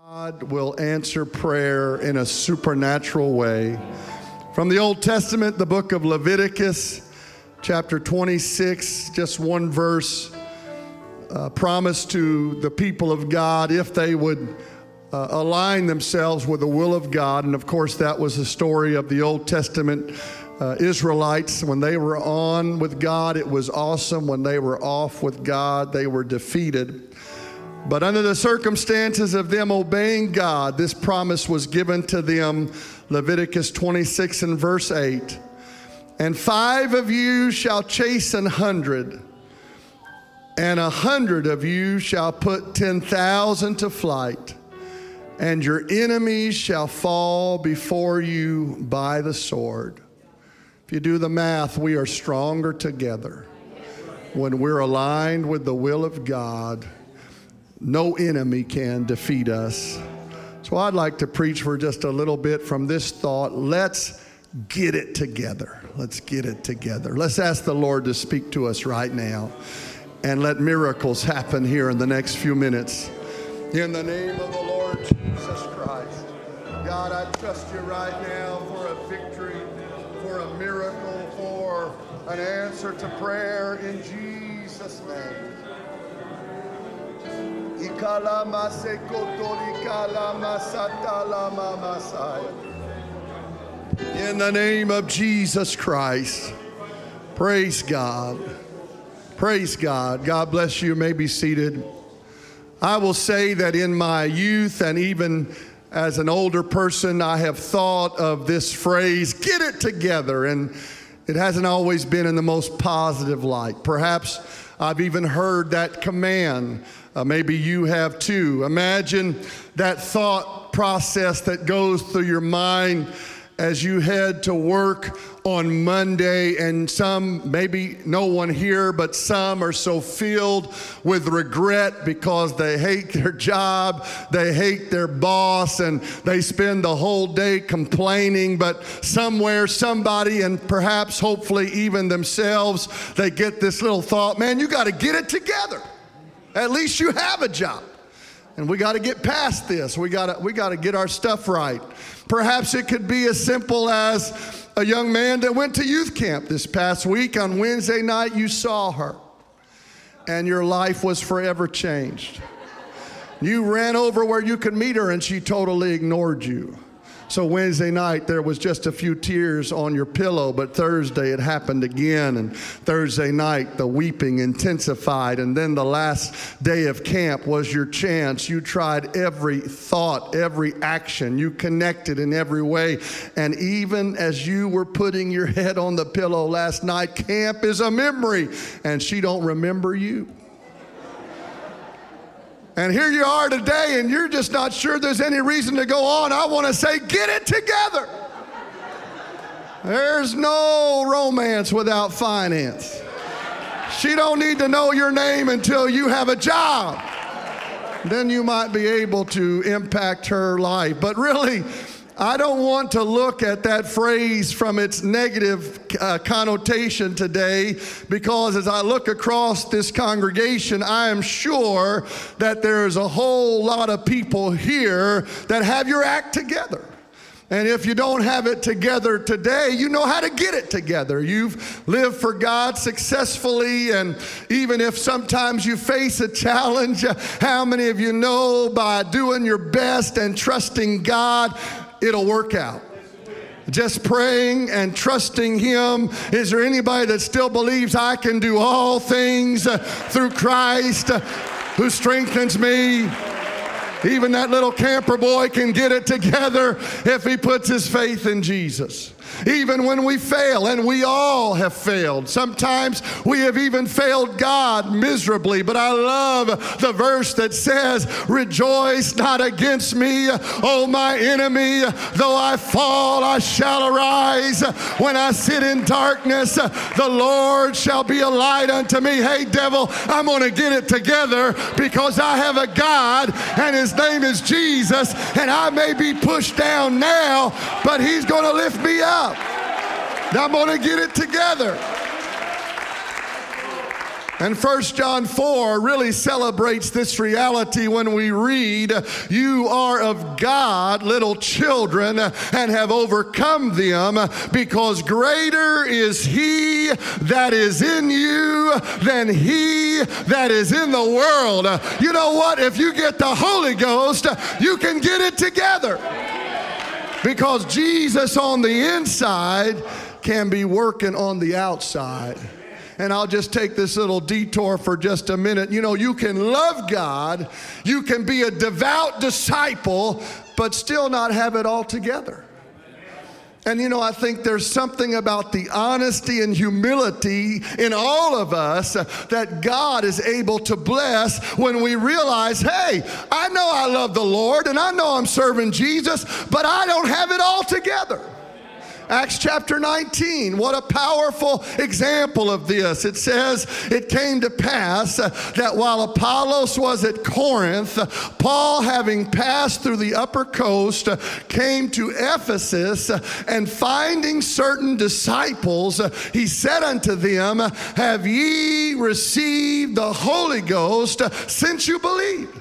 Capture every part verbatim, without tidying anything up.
God will answer prayer in a supernatural way. From the Old Testament, the book of Leviticus, chapter twenty-six, just one verse, uh, promised to the people of God if they would uh, align themselves with the will of God. And of course, that was the story of the Old Testament uh, Israelites. When they were on with God, it was awesome. When they were off with God, they were defeated. But under the circumstances of them obeying God, this promise was given to them. Leviticus twenty-six and verse eight. And five of you shall chase an hundred, and a hundred of you shall put ten thousand to flight, and your enemies shall fall before you by the sword. If you do the math, we are stronger together when we're aligned with the will of God. No enemy can defeat us. So I'd like to preach for just a little bit from this thought. Let's get it together. Let's get it together. Let's ask the Lord to speak to us right now and let miracles happen here in the next few minutes. In the name of the Lord Jesus Christ. God, I trust you right now for a victory, for a miracle, for an answer to prayer in Jesus' name. In the name of Jesus Christ. Praise God. Praise God. God bless you. You may be seated. I will say that in my youth and even as an older person, I have thought of this phrase, get it together. And it hasn't always been in the most positive light. Perhaps I've even heard that command. Uh, maybe you have too. Imagine that thought process that goes through your mind as you head to work on Monday, and some, maybe no one here, but some are so filled with regret because they hate their job, they hate their boss, and they spend the whole day complaining. But somewhere, somebody, and perhaps hopefully even themselves, they get this little thought, man, you got to get it together. At least you have a job. And we got to get past this. We got to we got to get our stuff right. Perhaps it could be as simple as a young man that went to youth camp this past week. On Wednesday night, you saw her, and your life was forever changed. You ran over where you could meet her, and she totally ignored you. So Wednesday night, there was just a few tears on your pillow, but Thursday it happened again, and Thursday night the weeping intensified, and then the last day of camp was your chance. You tried every thought, every action. You connected in every way, and even as you were putting your head on the pillow last night, camp is a memory, and she don't remember you. And here you are today, and you're just not sure there's any reason to go on. I want to say, get it together. There's no romance without finance. She don't need to know your name until you have a job. Then you might be able to impact her life. But really, I don't want to look at that phrase from its negative uh, connotation today, because as I look across this congregation, I am sure that there is a whole lot of people here that have your act together. And if you don't have it together today, you know how to get it together. You've lived for God successfully, and even if sometimes you face a challenge, how many of you know by doing your best and trusting God, it'll work out? Just praying and trusting Him. Is there anybody that still believes I can do all things through Christ who strengthens me? Even that little camper boy can get it together if he puts his faith in Jesus. Even when we fail, and we all have failed. Sometimes we have even failed God miserably. But I love the verse that says, rejoice not against me, O my enemy. Though I fall, I shall arise. When I sit in darkness, the Lord shall be a light unto me. Hey, devil, I'm going to get it together because I have a God, and His name is Jesus. And I may be pushed down now, but He's going to lift me up. I'm going to get it together. And First John four really celebrates this reality when we read, you are of God, little children, and have overcome them, because greater is he that is in you than he that is in the world. You know what? If you get the Holy Ghost, you can get it together. Because Jesus on the inside can be working on the outside. And I'll just take this little detour for just a minute. You know, you can love God, you can be a devout disciple, but still not have it all together. And you know, I think there's something about the honesty and humility in all of us that God is able to bless when we realize, hey, I know I love the Lord and I know I'm serving Jesus, but I don't have it all together. Acts chapter nineteen, what a powerful example of this. It says, it came to pass that while Apollos was at Corinth, Paul, having passed through the upper coast, came to Ephesus, and finding certain disciples, he said unto them, have ye received the Holy Ghost since you believed?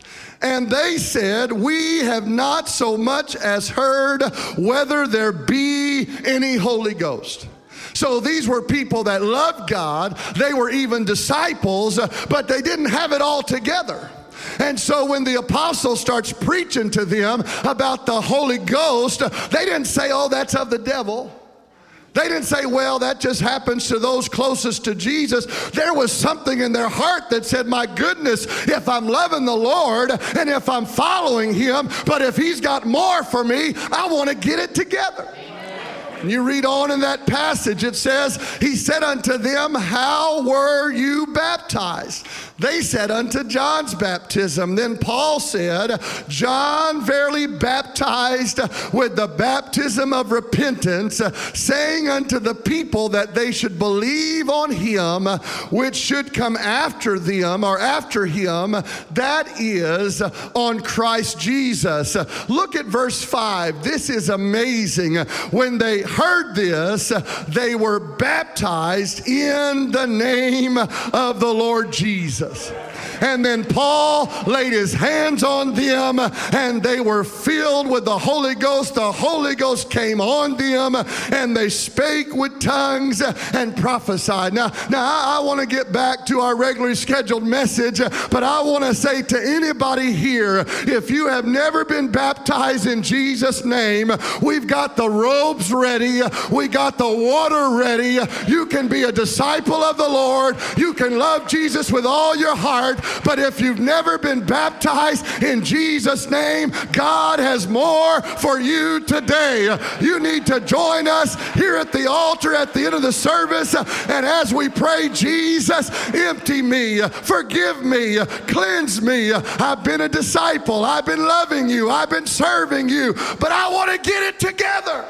And they said, we have not so much as heard whether there be any Holy Ghost. So these were people that loved God. They were even disciples, but they didn't have it all together. And so when the apostle starts preaching to them about the Holy Ghost, they didn't say, oh, that's of the devil. They didn't say, well, that just happens to those closest to Jesus. There was something in their heart that said, my goodness, if I'm loving the Lord and if I'm following him, but if he's got more for me, I want to get it together. And you read on in that passage, it says, he said unto them, how were you baptized? They said, unto John's baptism. Then Paul said, John verily baptized with the baptism of repentance, saying unto the people that they should believe on him which should come after them, or after him, that is, on Christ Jesus. Look at verse five. This is amazing. When they heard this, they were baptized in the name of the Lord Jesus. And then Paul laid his hands on them and they were filled with the Holy Ghost. The Holy Ghost came on them and they spake with tongues and prophesied. Now, now I, I want to get back to our regularly scheduled message, but I want to say to anybody here, if you have never been baptized in Jesus' name, we've got the robes ready. We got the water ready. You can be a disciple of the Lord. You can love Jesus with all your heart. But if you've never been baptized in Jesus' name, God has more for you today. You need to join us here at the altar at the end of the service. And as we pray, Jesus, empty me, forgive me, cleanse me. I've been a disciple. I've been loving you. I've been serving you. But I want to get it together.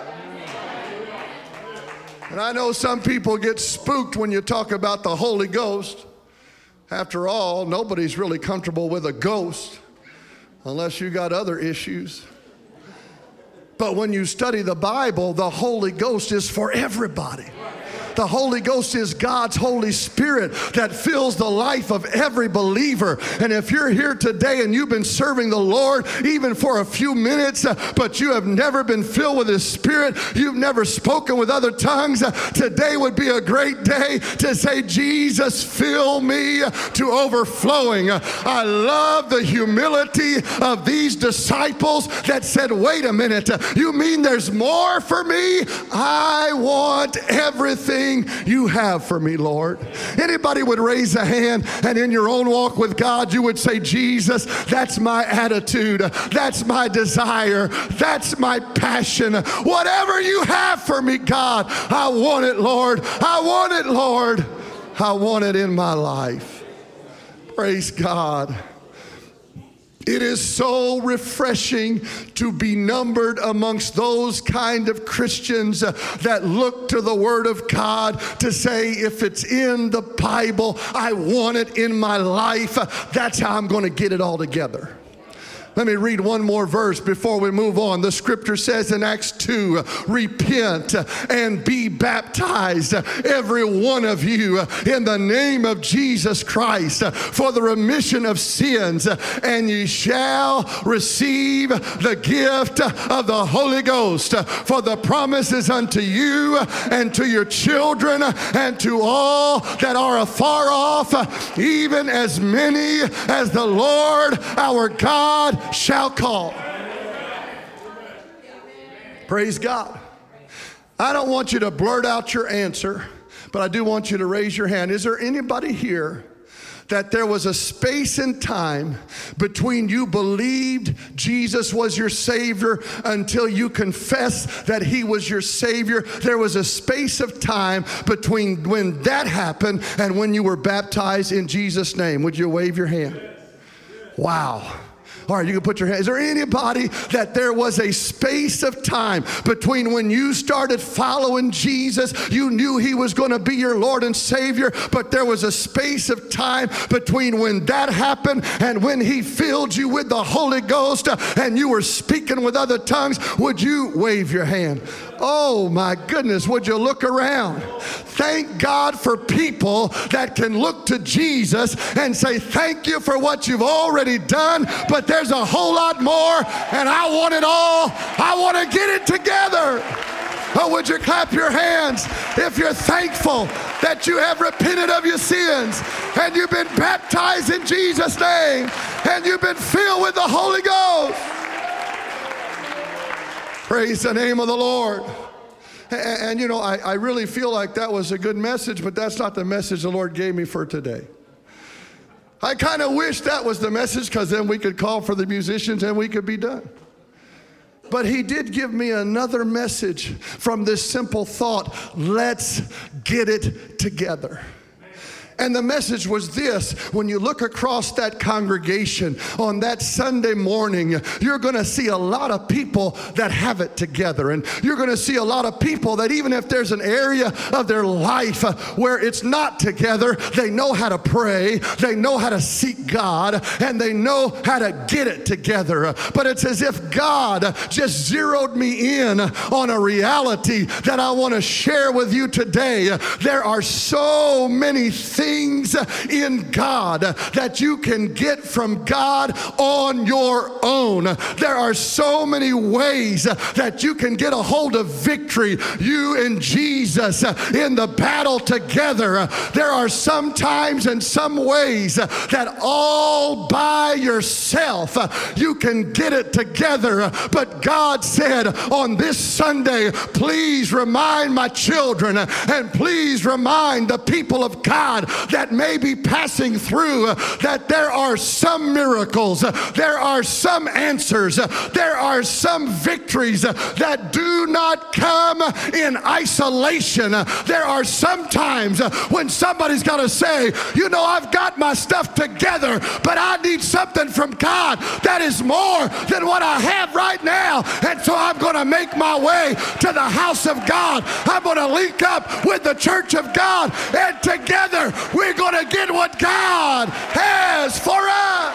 And I know some people get spooked when you talk about the Holy Ghost. After all, nobody's really comfortable with a ghost unless you got other issues. But when you study the Bible, the Holy Ghost is for everybody. The Holy Ghost is God's Holy Spirit that fills the life of every believer. And if you're here today and you've been serving the Lord even for a few minutes, but you have never been filled with His Spirit, you've never spoken with other tongues, today would be a great day to say, Jesus, fill me to overflowing. I love the humility of these disciples that said, wait a minute, you mean there's more for me? I want everything you have for me, Lord. Anybody would raise a hand and in your own walk with God, you would say, Jesus, that's my attitude. That's my desire. That's my passion. Whatever you have for me, God, I want it, Lord. I want it, Lord. I want it in my life. Praise God. It is so refreshing to be numbered amongst those kind of Christians that look to the Word of God to say, if it's in the Bible, I want it in my life. That's how I'm going to get it all together. Let me read one more verse before we move on. The scripture says in Acts two, repent and be baptized, every one of you, in the name of Jesus Christ, for the remission of sins, and ye shall receive the gift of the Holy Ghost. For the promise is unto you and to your children and to all that are afar off, even as many as the Lord our God shall call. Praise God. I don't want you to blurt out your answer, but I do want you to raise your hand. Is there anybody here that there was a space and time between you believed Jesus was your Savior until you confessed that He was your Savior? There was a space of time between when that happened and when you were baptized in Jesus' name. Would you wave your hand? Wow. All right, you can put your hand. Is there anybody that there was a space of time between when you started following Jesus, you knew He was going to be your Lord and Savior, but there was a space of time between when that happened and when He filled you with the Holy Ghost and you were speaking with other tongues? Would you wave your hand? Oh my goodness, would you look around? Thank God for people that can look to Jesus and say, thank you for what you've already done, but there's a whole lot more, and I want it all. I want to get it together. Oh, would you clap your hands if you're thankful that you have repented of your sins and you've been baptized in Jesus' name and you've been filled with the Holy Ghost? Praise the name of the Lord. And, and you know, I, I really feel like that was a good message, but that's not the message the Lord gave me for today. I kind of wish that was the message, because then we could call for the musicians and we could be done. But He did give me another message from this simple thought: let's get it together. And the message was this: when you look across that congregation on that Sunday morning, you're going to see a lot of people that have it together. And you're going to see a lot of people that even if there's an area of their life where it's not together, they know how to pray, they know how to seek God, and they know how to get it together. But it's as if God just zeroed me in on a reality that I want to share with you today. There are so many things Things in God that you can get from God on your own. There are so many ways that you can get a hold of victory, you and Jesus in the battle together. There are some times and some ways that all by yourself you can get it together. But God said on this Sunday, please remind my children and please remind the people of God that may be passing through that there are some miracles, there are some answers, there are some victories that do not come in isolation. There are some times when somebody's got to say, you know, I've got my stuff together, but I need something from God that is more than what I have right now. And so I'm going to make my way to the house of God. I'm going to link up with the church of God, and together we're going to get what God has for us.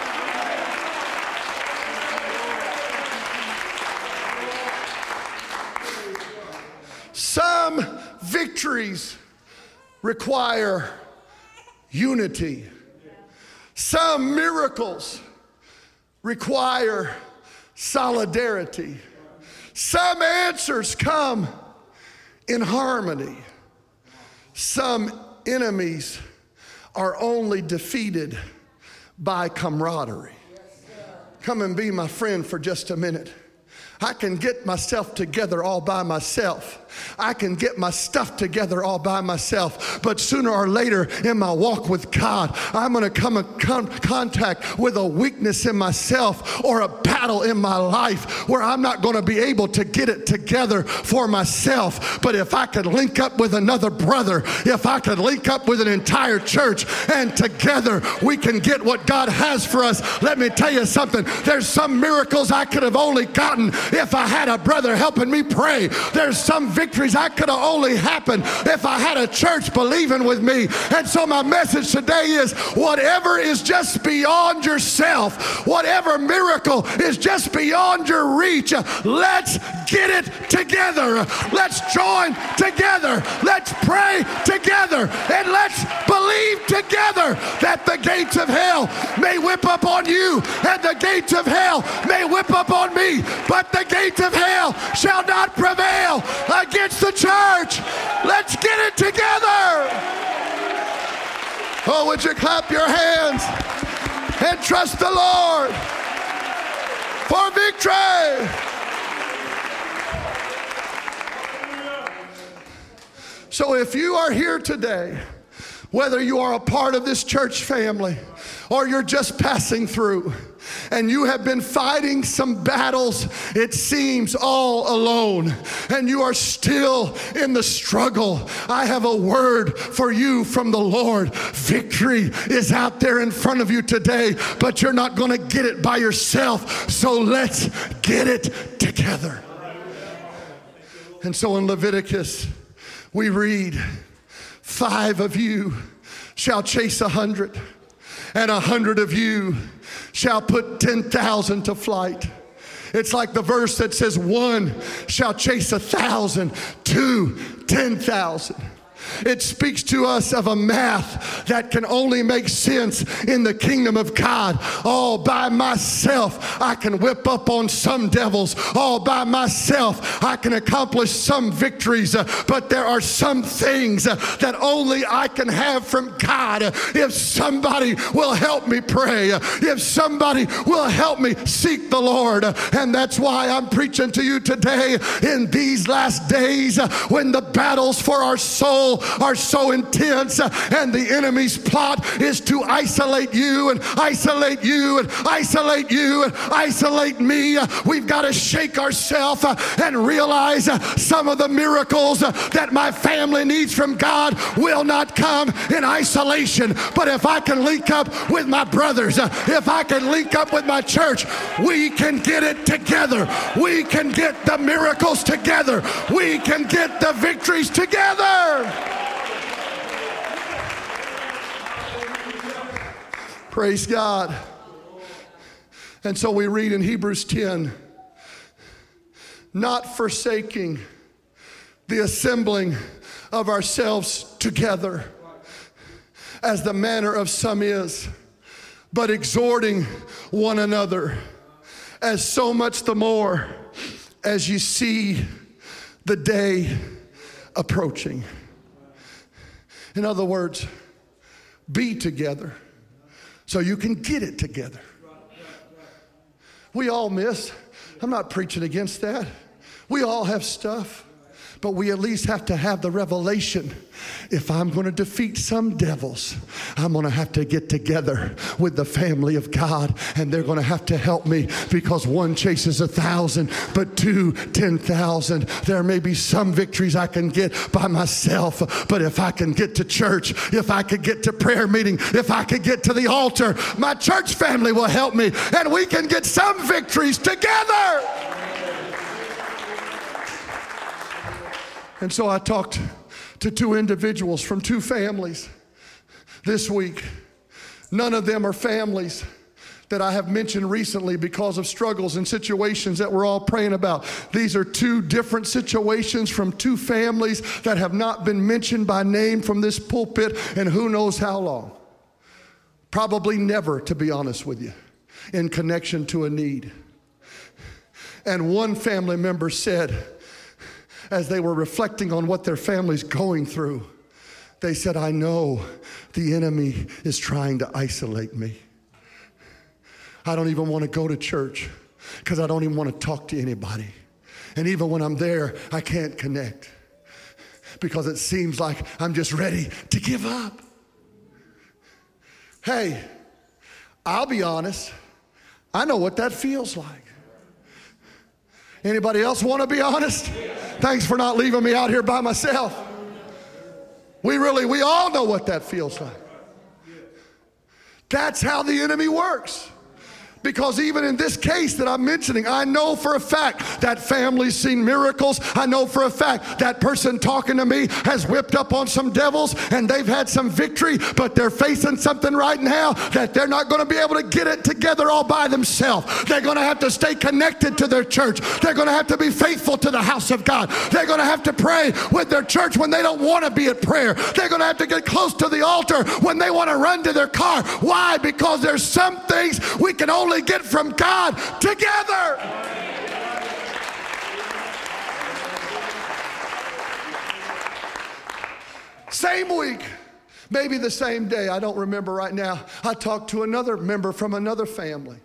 Some victories require unity. Some miracles require solidarity. Some answers come in harmony. Some enemies are only defeated by camaraderie. Come and be my friend for just a minute. I can get myself together all by myself. I can get my stuff together all by myself. But sooner or later in my walk with God, I'm going to come in con- contact with a weakness in myself or a battle in my life where I'm not going to be able to get it together for myself. But if I could link up with another brother, if I could link up with an entire church, and together we can get what God has for us. Let me tell you something. There's some miracles I could have only gotten if I had a brother helping me pray. There's some victories I could have only happened if I had a church believing with me. And so my message today is, whatever is just beyond yourself, whatever miracle is just beyond your reach, let's get it together. Let's join together. Let's pray together. And let's believe together that the gates of hell may whip up on you and the gates of hell may whip up on me, but the gates of hell shall not prevail against the church. Let's get it together. Oh, would you clap your hands and trust the Lord for victory? So if you are here today, whether you are a part of this church family or you're just passing through, and you have been fighting some battles, it seems, all alone, and you are still in the struggle, I have a word for you from the Lord. Victory is out there in front of you today, but you're not going to get it by yourself, so let's get it together. And so in Leviticus, we read, five of you shall chase a hundred, and a hundred of you shall put ten thousand to flight. It's like the verse that says one shall chase a thousand, two, ten thousand. It speaks to us of a math that can only make sense in the kingdom of God. All by myself, I can whip up on some devils. All by myself, I can accomplish some victories. But there are some things that only I can have from God if somebody will help me pray, if somebody will help me seek the Lord. And that's why I'm preaching to you today in these last days when the battles for our soul are so intense and the enemy's plot is to isolate you and isolate you and isolate you and isolate me. We've got to shake ourselves and realize some of the miracles that my family needs from God will not come in isolation. But if I can link up with my brothers, if I can link up with my church, we can get it together. We can get the miracles together. We can get the victories together. Praise God. And so we read in Hebrews ten, not forsaking the assembling of ourselves together, as the manner of some is, but exhorting one another, as so much the more as you see the day approaching. In other words, be together so you can get it together. We all miss. I'm not preaching against that. We all have stuff. But we at least have to have the revelation. If I'm going to defeat some devils, I'm going to have to get together with the family of God, and they're going to have to help me, because one chases a thousand, but two, ten thousand. There may be some victories I can get by myself, but if I can get to church, if I could get to prayer meeting, if I could get to the altar, my church family will help me, and we can get some victories together. And so I talked to two individuals from two families this week. None of them are families that I have mentioned recently because of struggles and situations that we're all praying about. These are two different situations from two families that have not been mentioned by name from this pulpit in who knows how long. Probably never, to be honest with you, in connection to a need. And one family member said, as they were reflecting on what their family's going through, they said, I know the enemy is trying to isolate me. I don't even want to go to church because I don't even want to talk to anybody. And even when I'm there, I can't connect because it seems like I'm just ready to give up. Hey, I'll be honest. I know what that feels like. Anybody else want to be honest? Thanks for not leaving me out here by myself. We really, we all know what that feels like. That's how the enemy works. Because even in this case that I'm mentioning, I know for a fact that family's seen miracles. I know for a fact that person talking to me has whipped up on some devils and they've had some victory, but they're facing something right now that they're not going to be able to get it together all by themselves. They're going to have to stay connected to their church. They're going to have to be faithful to the house of God. They're going to have to pray with their church when they don't want to be at prayer. They're going to have to get close to the altar when they want to run to their car. Why? Because there's some things we can only get from God together. Same week, maybe the same day, I don't remember right now, I talked to another member from another family.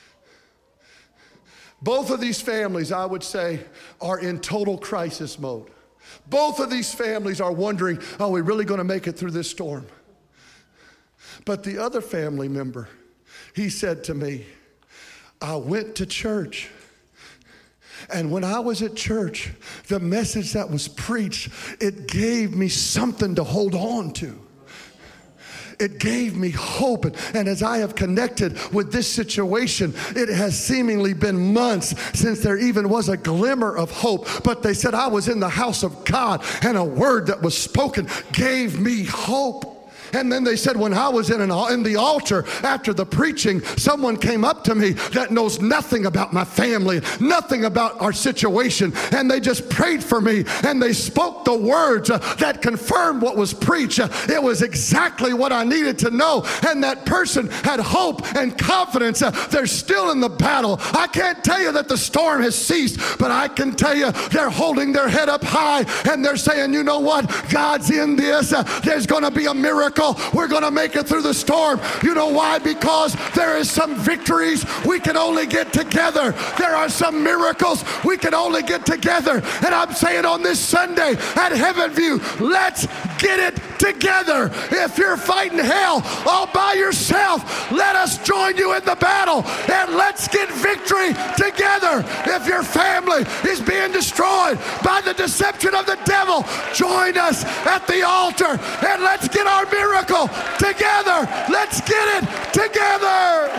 Both of these families, I would say, are in total crisis mode. Both of these families are wondering, are we really going to make it through this storm? But the other family member, he said to me, I went to church, and when I was at church, the message that was preached, it gave me something to hold on to. It gave me hope. And, and as I have connected with this situation, it has seemingly been months since there even was a glimmer of hope. But they said I was in the house of God, and a word that was spoken gave me hope. And then they said when I was in, an, in the altar after the preaching, someone came up to me that knows nothing about my family, nothing about our situation. And they just prayed for me, and they spoke the words uh, that confirmed what was preached. Uh, it was exactly what I needed to know. And that person had hope and confidence. Uh, they're still in the battle. I can't tell you that the storm has ceased, but I can tell you they're holding their head up high, and they're saying, you know what? God's in this. Uh, there's going to be a miracle. We're going to make it through the storm. You know why? Because there is some victories we can only get together. There are some miracles we can only get together. And I'm saying on this Sunday at Heaven View, let's get it together. If you're fighting hell all by yourself, let us join you in the battle, and let's get victory together. If your family is being destroyed by the deception of the devil, join us at the altar, and let's get our miracle together. Let's get it together.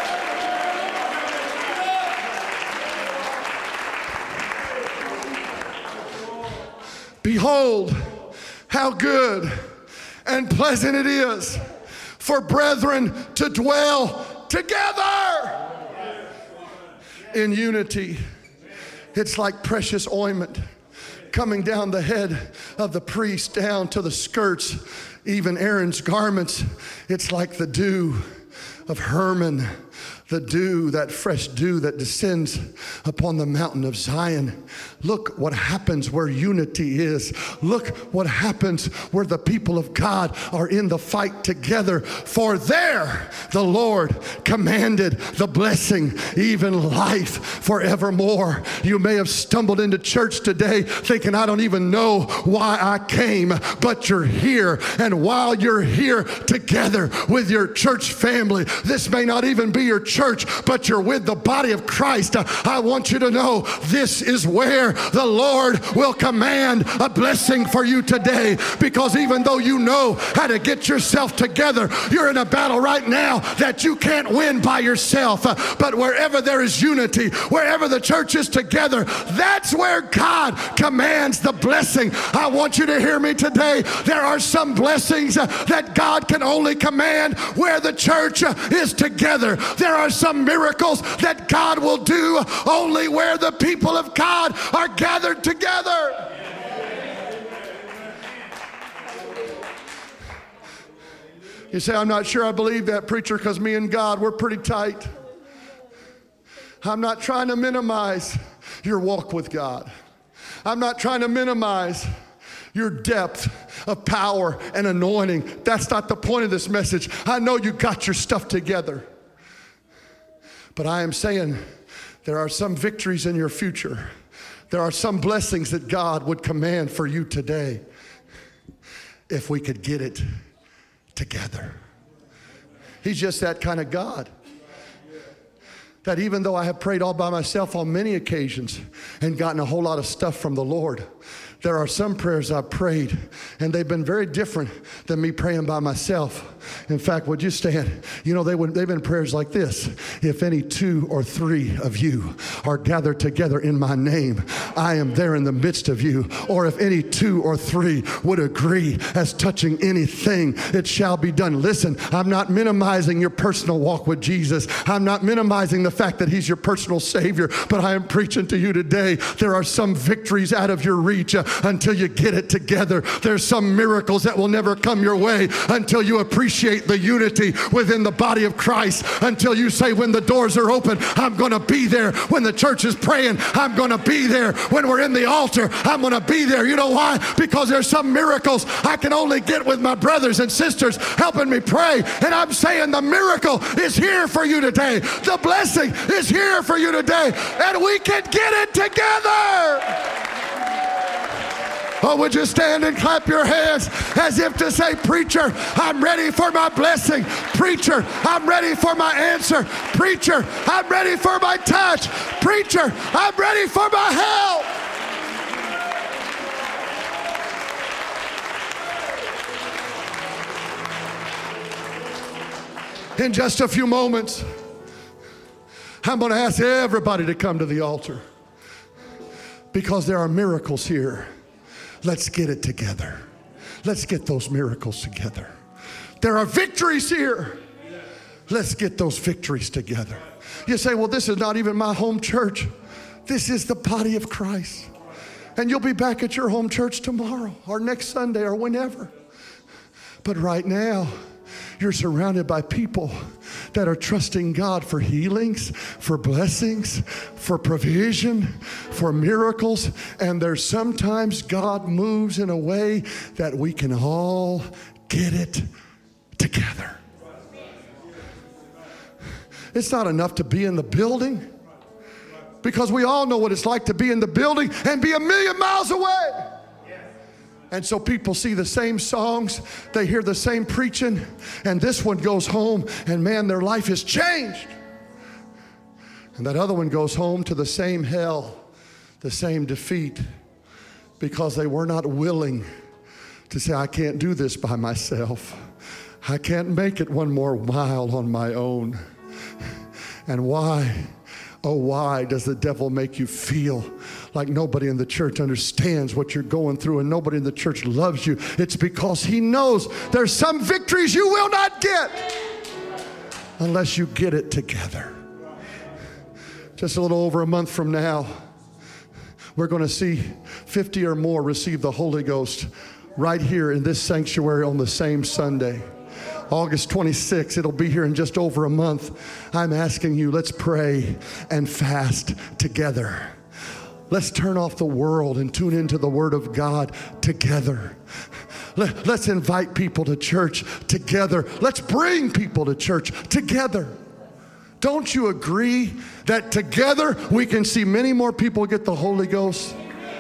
Behold, how good and pleasant it is for brethren to dwell together in unity. It's like precious ointment coming down the head of the priest down to the skirts, even Aaron's garments. It's like the dew of Hermon, the dew, that fresh dew that descends upon the mountain of Zion. Look what happens where unity is. Look what happens where the people of God are in the fight together. For there the Lord commanded the blessing, even life forevermore. You may have stumbled into church today thinking, I don't even know why I came, but you're here. And while you're here together with your church family, this may not even be your church, but you're with the body of Christ. I want you to know this is where the Lord will command a blessing for you today, because even though you know how to get yourself together, you're in a battle right now that you can't win by yourself. But wherever there is unity, wherever the church is together, that's where God commands the blessing. I want you to hear me today. There are some blessings that God can only command where the church is together. There are some miracles that God will do only where the people of God are gathered together. You say, I'm not sure I believe that, preacher, because me and God, we're pretty tight. I'm not trying to minimize your walk with God. I'm not trying to minimize your depth of power and anointing. That's not the point of this message. I know you got your stuff together. But I am saying there are some victories in your future. There are some blessings that God would command for you today if we could get it together. He's just that kind of God. That even though I have prayed all by myself on many occasions and gotten a whole lot of stuff from the Lord, there are some prayers I've prayed and they've been very different than me praying by myself. In fact, would you stand? You know, they would, they've been prayers like this. If any two or three of you are gathered together in my name, I am there in the midst of you. Or if any two or three would agree as touching anything, it shall be done. Listen, I'm not minimizing your personal walk with Jesus. I'm not minimizing the fact that he's your personal Savior, but I am preaching to you today. There are some victories out of your reach uh, until you get it together. There's some miracles that will never come your way until you appreciate the unity within the body of Christ, until you say, when the doors are open, I'm going to be there. When the church is praying, I'm going to be there. When we're in the altar, I'm going to be there. You know why? Because there's some miracles I can only get with my brothers and sisters helping me pray. And I'm saying the miracle is here for you today. The blessing is here for you today. And we can get it together. Oh, would you stand and clap your hands as if to say, preacher, I'm ready for my blessing. Preacher, I'm ready for my answer. Preacher, I'm ready for my touch. Preacher, I'm ready for my help. In just a few moments, I'm going to ask everybody to come to the altar because there are miracles here. Let's get it together. Let's get those miracles together. There are victories here. Let's get those victories together. You say, well, this is not even my home church. This is the body of Christ. And you'll be back at your home church tomorrow or next Sunday or whenever. But right now, you're surrounded by people that are trusting God for healings, for blessings, for provision, for miracles. And there's sometimes God moves in a way that we can all get it together. It's not enough to be in the building, because we all know what it's like to be in the building and be a million miles away. And so people see the same songs, they hear the same preaching, and this one goes home and man, their life has changed. And that other one goes home to the same hell, the same defeat, because they were not willing to say, I can't do this by myself. I can't make it one more mile on my own. And why? Oh, why does the devil make you feel like nobody in the church understands what you're going through and nobody in the church loves you? It's because he knows there's some victories you will not get unless you get it together. Just a little over a month from now, we're going to see fifty or more receive the Holy Ghost right here in this sanctuary on the same Sunday. August twenty-sixth, it'll be here in just over a month. I'm asking you, let's pray and fast together. Let's turn off the world and tune into the Word of God together. Let's invite people to church together. Let's bring people to church together. Don't you agree that together we can see many more people get the Holy Ghost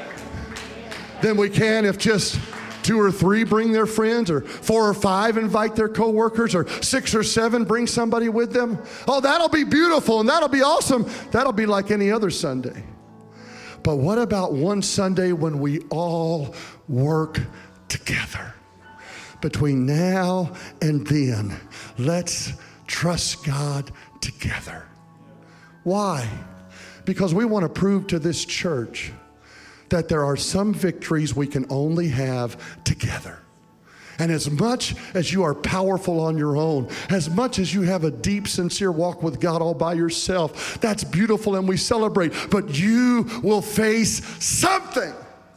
than we can if just two or three bring their friends, or four or five invite their coworkers, or six or seven bring somebody with them? Oh, that'll be beautiful and that'll be awesome. That'll be like any other Sunday. But what about one Sunday when we all work together? Between now and then, let's trust God together. Why? Because we want to prove to this church that there are some victories we can only have together. And as much as you are powerful on your own, as much as you have a deep, sincere walk with God all by yourself, that's beautiful and we celebrate. But you will face something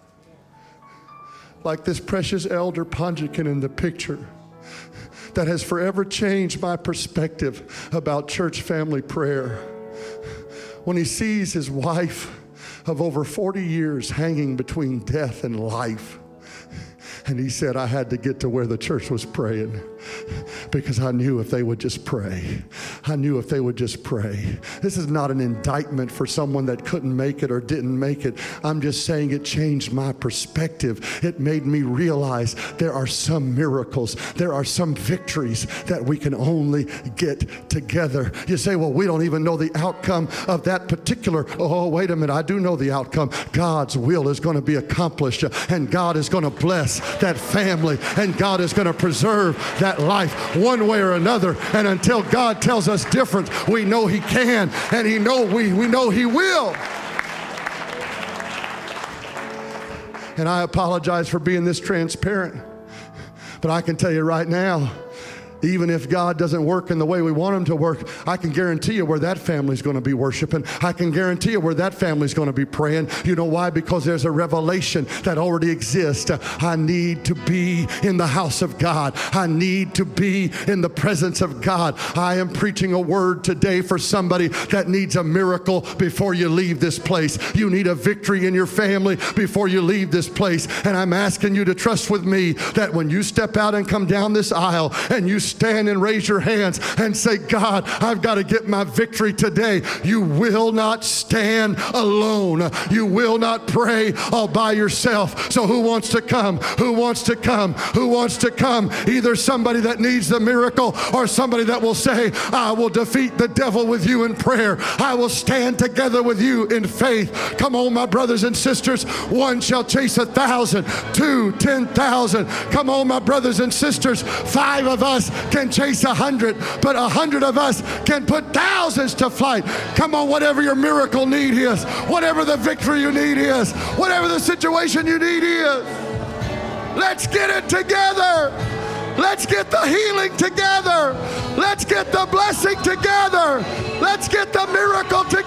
like this precious elder Panjikan in the picture that has forever changed my perspective about church family prayer. When he sees his wife of over forty years hanging between death and life. And he said, I had to get to where the church was praying because I knew if they would just pray. I knew if they would just pray. This is not an indictment for someone that couldn't make it or didn't make it. I'm just saying it changed my perspective. It made me realize there are some miracles. There are some victories that we can only get together. You say, well, we don't even know the outcome of that particular. Oh, wait a minute. I do know the outcome. God's will is going to be accomplished, and God is going to bless that family, and God is going to preserve that life. one way or another. And until God tells us different, we know He can, and He know we, we know He will. And I apologize for being this transparent, but I can tell you right now, even if God doesn't work in the way we want Him to work, I can guarantee you where that family's going to be worshiping. I can guarantee you where that family's going to be praying. You know why? Because there's a revelation that already exists. I need to be in the house of God. I need to be in the presence of God. I am preaching a word today for somebody that needs a miracle before you leave this place. You need a victory in your family before you leave this place. And I'm asking you to trust with me that when you step out and come down this aisle and you stand and raise your hands and say, God, I've got to get my victory today. You will not stand alone. You will not pray all by yourself. So who wants to come? Who wants to come? Who wants to come? Either somebody that needs the miracle or somebody that will say, I will defeat the devil with you in prayer. I will stand together with you in faith. Come on, my brothers and sisters. One shall chase a thousand, two, ten thousand. Come on, my brothers and sisters. Five of us can chase a hundred, but a hundred of us can put thousands to flight. Come on, whatever your miracle need is, whatever the victory you need is, whatever the situation you need is, let's get it together. Let's get the healing together. Let's get the blessing together. Let's get the miracle together.